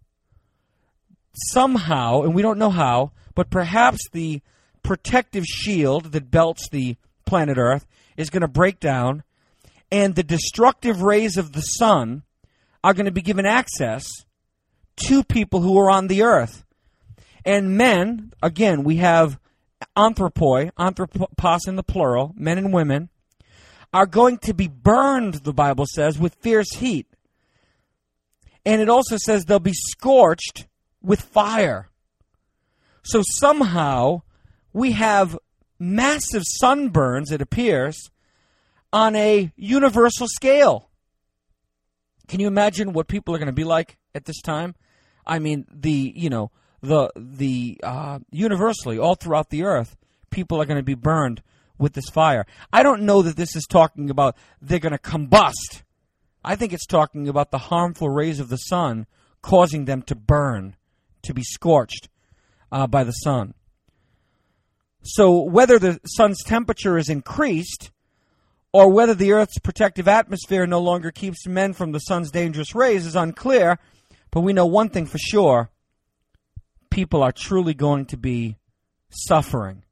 [SPEAKER 1] somehow, and we don't know how, but perhaps the protective shield that belts the planet Earth is going to break down, and the destructive rays of the sun are going to be given access to people who are on the earth. And men, again, we have anthropoi, anthropos in the plural, men and women, are going to be burned, the Bible says, with fierce heat. And it also says they'll be scorched with fire. So somehow we have massive sunburns, it appears, on a universal scale. Can you imagine what people are going to be like at this time? I mean, the, you know, the the uh, universally, all throughout the earth, people are going to be burned with this fire. I don't know that this is talking about they're going to combust. I think it's talking about the harmful rays of the sun causing them to burn, to be scorched uh, by the sun. So whether the sun's temperature is increased or whether the Earth's protective atmosphere no longer keeps men from the sun's dangerous rays is unclear, but we know one thing for sure. People are truly going to be suffering.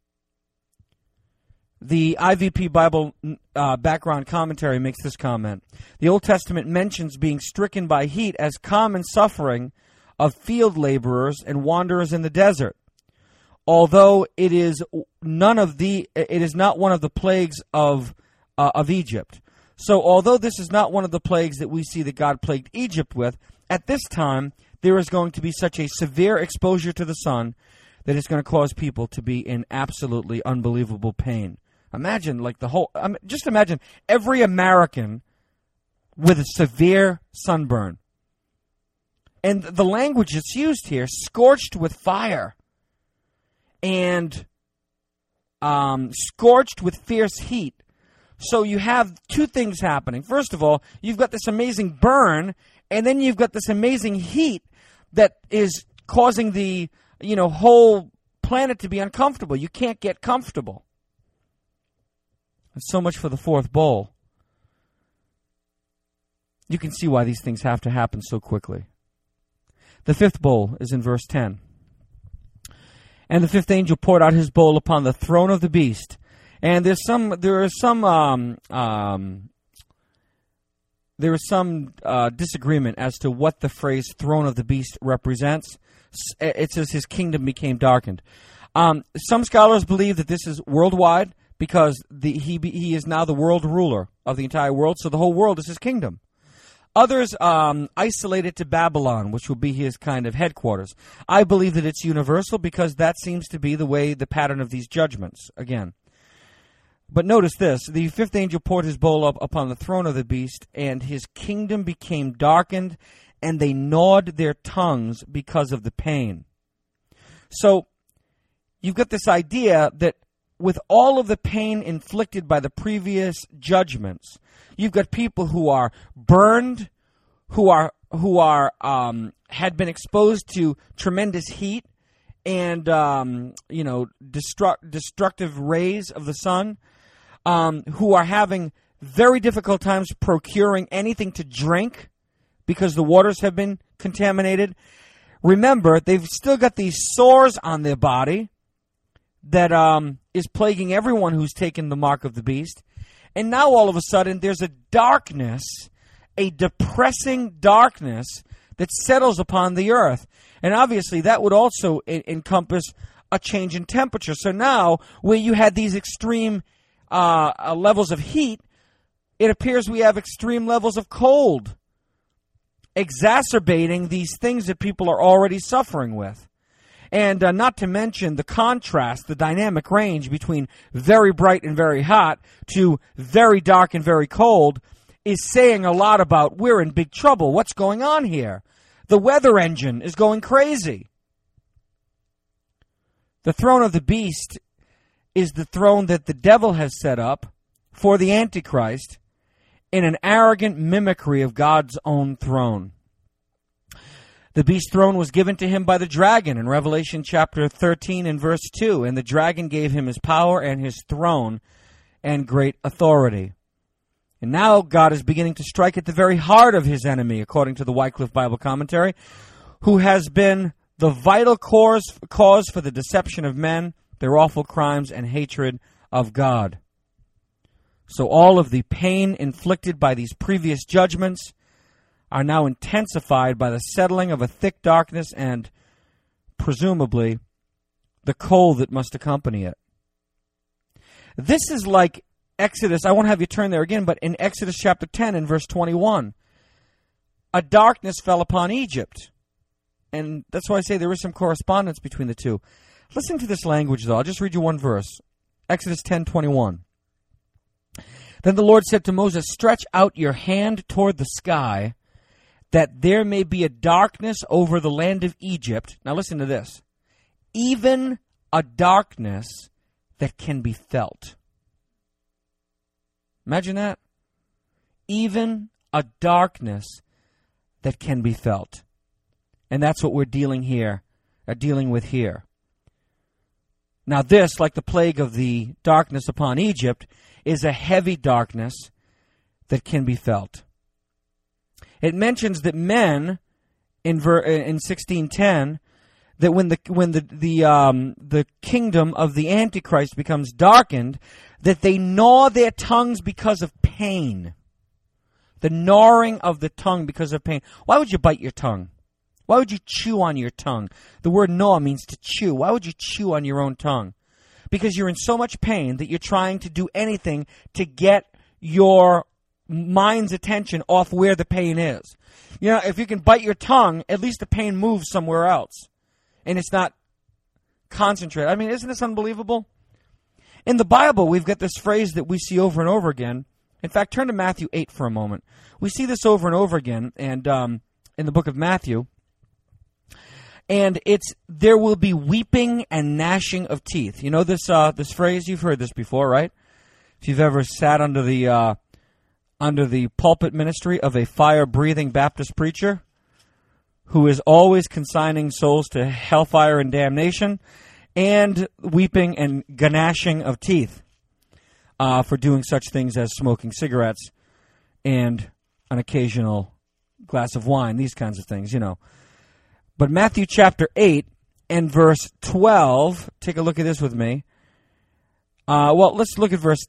[SPEAKER 1] The I V P Bible uh, background commentary makes this comment. The Old Testament mentions being stricken by heat as common suffering of field laborers and wanderers in the desert. Although it is none of the, it is not one of the plagues of uh, of Egypt. So, although this is not one of the plagues that we see that God plagued Egypt with, at this time there is going to be such a severe exposure to the sun that it's going to cause people to be in absolutely unbelievable pain. Imagine, like the whole, um, just imagine every American with a severe sunburn. And the language that's used here, scorched with fire. And um, scorched with fierce heat. So you have two things happening. First of all, you've got this amazing burn, and then you've got this amazing heat that is causing the, you know, whole planet to be uncomfortable. You can't get comfortable. And so much for the fourth bowl. You can see why these things have to happen so quickly. The fifth bowl is in verse ten. And the fifth angel poured out his bowl upon the throne of the beast. And there's some, there is some, um, um, there is some uh, disagreement as to what the phrase "throne of the beast" represents. It says his kingdom became darkened. Um, some scholars believe that this is worldwide because the, he he is now the world ruler of the entire world, so the whole world is his kingdom. Others um, isolate it to Babylon, which will be his kind of headquarters. I believe that it's universal because that seems to be the way, the pattern of these judgments, again. But notice this, the fifth angel poured his bowl up upon the throne of the beast, and his kingdom became darkened, and they gnawed their tongues because of the pain. So, you've got this idea that with all of the pain inflicted by the previous judgments, you've got people who are burned, who are who are um, had been exposed to tremendous heat and um, you know destruct, destructive rays of the sun, um, who are having very difficult times procuring anything to drink because the waters have been contaminated. Remember, they've still got these sores on their body that um, is plaguing everyone who's taken the mark of the beast. And now all of a sudden there's a darkness, a depressing darkness that settles upon the earth. And obviously that would also I- encompass a change in temperature. So now where you had these extreme uh, uh, levels of heat, it appears we have extreme levels of cold, exacerbating these things that people are already suffering with. And uh, not to mention the contrast, the dynamic range between very bright and very hot to very dark and very cold is saying a lot about we're in big trouble. What's going on here? The weather engine is going crazy. The throne of the beast is the throne that the devil has set up for the Antichrist in an arrogant mimicry of God's own throne. The beast's throne was given to him by the dragon in Revelation chapter thirteen and verse two. And the dragon gave him his power and his throne and great authority. And now God is beginning to strike at the very heart of his enemy, according to the Wycliffe Bible Commentary, who has been the vital cause, cause for the deception of men, their awful crimes, and hatred of God. So all of the pain inflicted by these previous judgments are now intensified by the settling of a thick darkness and, presumably, the cold that must accompany it. This is like Exodus, I won't have you turn there again, but in Exodus chapter ten and verse twenty-one, a darkness fell upon Egypt. And that's why I say there is some correspondence between the two. Listen to this language, though. I'll just read you one verse. Exodus ten twenty-one. Then the Lord said to Moses, "Stretch out your hand toward the sky, that there may be a darkness over the land of Egypt. Now listen to this. Even a darkness that can be felt. Imagine that. Even a darkness that can be felt. And that's what we're dealing here, uh, dealing with here. Now this, like the plague of the darkness upon Egypt, is a heavy darkness that can be felt. It mentions that men in ver, in sixteen ten, that when the when the the um, the kingdom of the Antichrist becomes darkened, that they gnaw their tongues because of pain. The gnawing of the tongue because of pain. Why would you bite your tongue? Why would you chew on your tongue? The word gnaw means to chew. Why would you chew on your own tongue? Because you're in so much pain that you're trying to do anything to get your mind's attention off where the pain is. You know, if you can bite your tongue, at least the pain moves somewhere else. And it's not concentrated. I mean, isn't this unbelievable? In the Bible, we've got this phrase that we see over and over again. In fact, turn to Matthew eight for a moment. We see this over and over again and um, in the book of Matthew. And it's, there will be weeping and gnashing of teeth. You know this uh, this phrase? You've heard this before, right? If you've ever sat under the uh, under the pulpit ministry of a fire-breathing Baptist preacher who is always consigning souls to hellfire and damnation, and weeping and gnashing of teeth uh, for doing such things as smoking cigarettes and an occasional glass of wine, these kinds of things, you know. But Matthew chapter eight and verse twelve, take a look at this with me. Uh, well, let's look at verse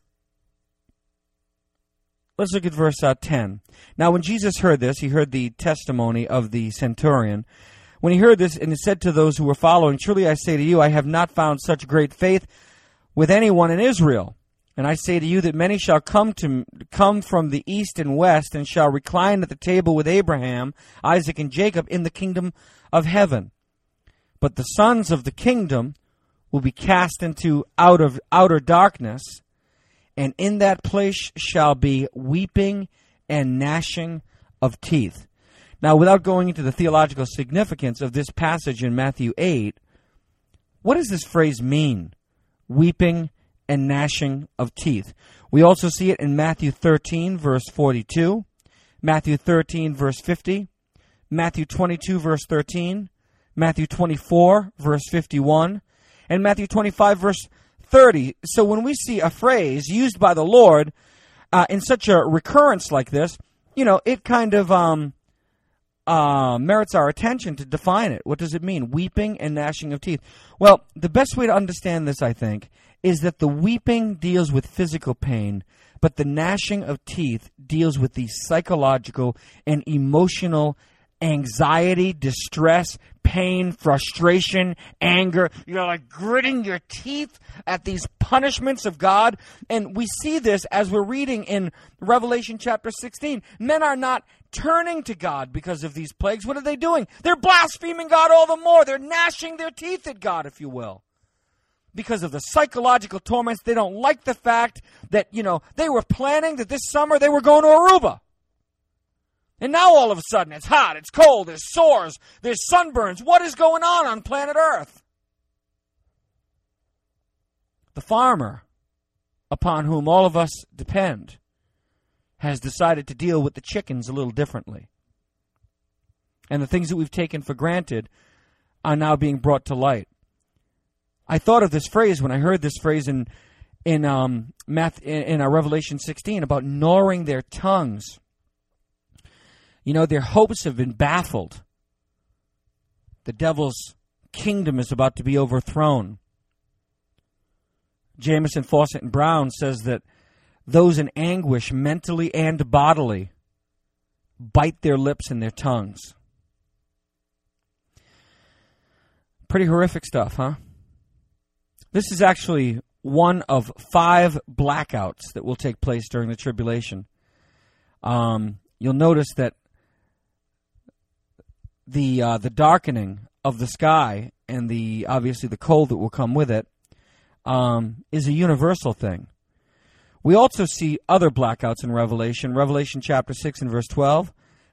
[SPEAKER 1] Let's look at verse uh, ten. Now, when Jesus heard this, he heard the testimony of the centurion. When he heard this, and he said to those who were following, "Truly I say to you, I have not found such great faith with anyone in Israel. And I say to you that many shall come to come from the east and west, and shall recline at the table with Abraham, Isaac, and Jacob in the kingdom of heaven. But the sons of the kingdom will be cast into out of outer darkness, and in that place shall be weeping and gnashing of teeth." Now, without going into the theological significance of this passage in Matthew eight, what does this phrase mean? Weeping and gnashing of teeth. We also see it in Matthew thirteen, verse forty-two, Matthew thirteen, verse fifty, Matthew twenty-two, verse thirteen, Matthew twenty-four, verse fifty-one, and Matthew twenty-five, verse thirty. So when we see a phrase used by the Lord uh, in such a recurrence like this, you know, it kind of um, uh, merits our attention to define it. What does it mean? Weeping and gnashing of teeth. Well, the best way to understand this, I think, is that the weeping deals with physical pain, but the gnashing of teeth deals with the psychological and emotional anxiety, distress, pain, frustration, anger. You're like gritting your teeth at these punishments of God. And we see this as we're reading in Revelation chapter sixteen. Men are not turning to God because of these plagues. What are they doing? They're blaspheming God all the more. They're gnashing their teeth at God, if you will. Because of the psychological torments. They don't like the fact that, you know, they were planning that this summer they were going to Aruba. And now all of a sudden it's hot, it's cold, there's sores, there's sunburns. What is going on on planet Earth? The farmer, upon whom all of us depend, has decided to deal with the chickens a little differently. And the things that we've taken for granted are now being brought to light. I thought of this phrase when I heard this phrase in in um math in, in our Revelation sixteen about gnawing their tongues. You know, their hopes have been baffled. The devil's kingdom is about to be overthrown. Jamieson, Fawcett, and Brown says that those in anguish, mentally and bodily, bite their lips and their tongues. Pretty horrific stuff, huh? This is actually one of five blackouts that will take place during the tribulation. Um, you'll notice that the uh, the darkening of the sky and the obviously the cold that will come with it um, is a universal thing. We also see other blackouts in Revelation. Revelation chapter six and verse twelve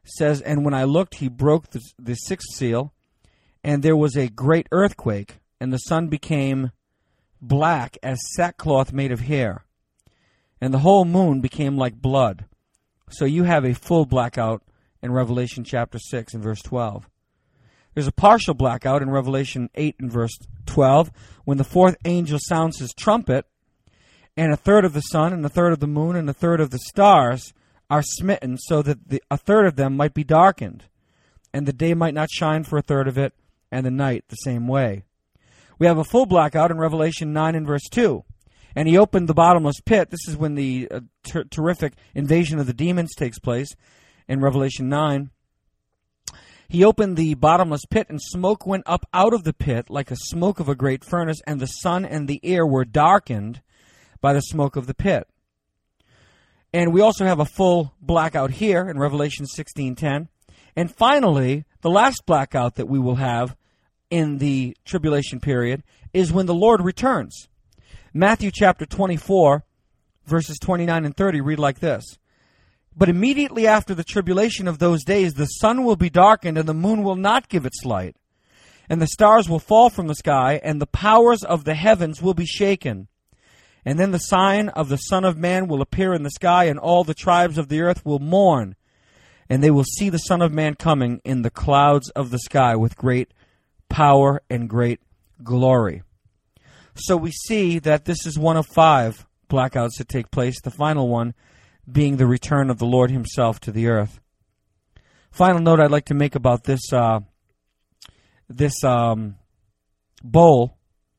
[SPEAKER 1] says, and when I looked, he broke the, the sixth seal, and there was a great earthquake, and the sun became black as sackcloth made of hair, and the whole moon became like blood. So you have a full blackout in Revelation chapter six and verse twelve. There's a partial blackout in Revelation eight and verse twelve, when the fourth angel sounds his trumpet, and a third of the sun, and a third of the moon, and a third of the stars are smitten, so that the, a third of them might be darkened, and the day might not shine for a third of it, and the night the same way. We have a full blackout in Revelation nine and verse two. And he opened the bottomless pit. This is when the uh, ter- terrific invasion of the demons takes place in Revelation nine. He opened the bottomless pit, and smoke went up out of the pit like a smoke of a great furnace, and the sun and the air were darkened by the smoke of the pit. And we also have a full blackout here in Revelation sixteen ten. And finally, the last blackout that we will have in the tribulation period is when the Lord returns. Matthew chapter twenty-four, verses twenty-nine and thirty read like this. But immediately after the tribulation of those days, the sun will be darkened, and the moon will not give its light, and the stars will fall from the sky, and the powers of the heavens will be shaken. And then the sign of the Son of Man will appear in the sky, and all the tribes of the earth will mourn, and they will see the Son of Man coming in the clouds of the sky with great power and great glory. So we see that this is one of five blackouts that take place, the final one being the return of the Lord himself to the earth. Final note I'd like to make about this uh, this um, bowl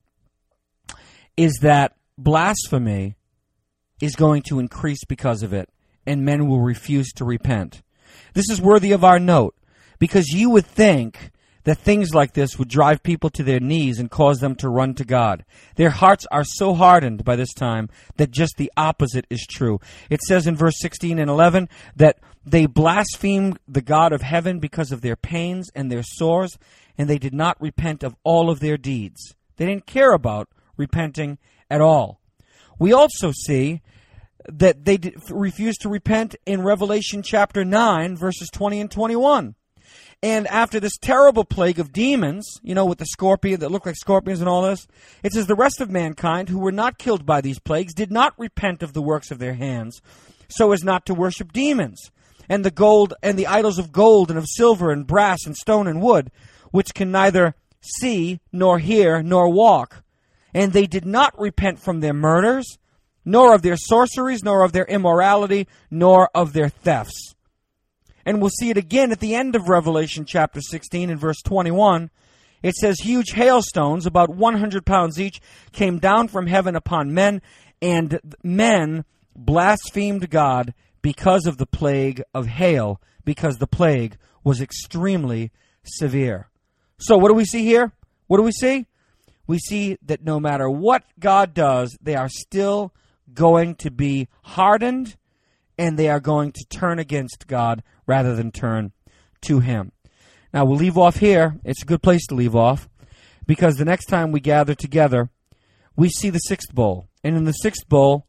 [SPEAKER 1] is that blasphemy is going to increase because of it, and men will refuse to repent. This is worthy of our note, because you would think that things like this would drive people to their knees and cause them to run to God. Their hearts are so hardened by this time that just the opposite is true. It says in verse sixteen and eleven that they blasphemed the God of heaven because of their pains and their sores, and they did not repent of all of their deeds. They didn't care about repenting at all. We also see that they did, refused to repent in Revelation chapter nine, verses twenty and twenty-one. And after this terrible plague of demons, you know, with the scorpion that look like scorpions and all this, it says the rest of mankind who were not killed by these plagues did not repent of the works of their hands, so as not to worship demons, and the gold and the idols of gold and of silver and brass and stone and wood, which can neither see nor hear nor walk. And they did not repent from their murders, nor of their sorceries, nor of their immorality, nor of their thefts. And we'll see it again at the end of Revelation chapter sixteen and verse twenty-one. It says, huge hailstones, about one hundred pounds each, came down from heaven upon men, and men blasphemed God because of the plague of hail, because the plague was extremely severe. So what do we see here? What do we see? We see that no matter what God does, they are still going to be hardened, and they are going to turn against God rather than turn to him. Now, we'll leave off here. It's a good place to leave off, because the next time we gather together, we see the sixth bowl. And in the sixth bowl,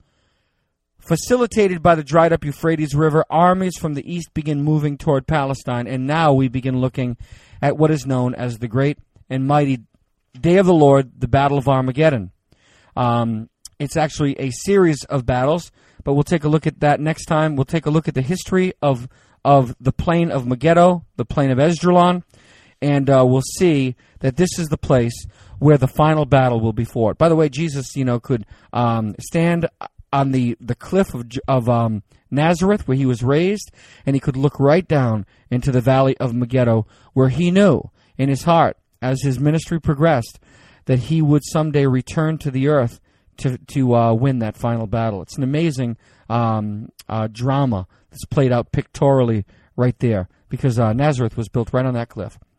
[SPEAKER 1] facilitated by the dried up Euphrates River, armies from the east begin moving toward Palestine, and now we begin looking at what is known as the great and mighty day of the Lord, the Battle of Armageddon. Um, it's actually a series of battles, but we'll take a look at that next time. We'll take a look at the history of of the plain of Megiddo, the plain of Esdraelon, and uh, we'll see that this is the place where the final battle will be fought. By the way, Jesus, you know, could um, stand on the, the cliff of, of um, Nazareth where he was raised, and he could look right down into the valley of Megiddo, where he knew in his heart, as his ministry progressed, that he would someday return to the earth to to uh, win that final battle. It's an amazing um, uh, drama that's played out pictorially right there, because uh, Nazareth was built right on that cliff.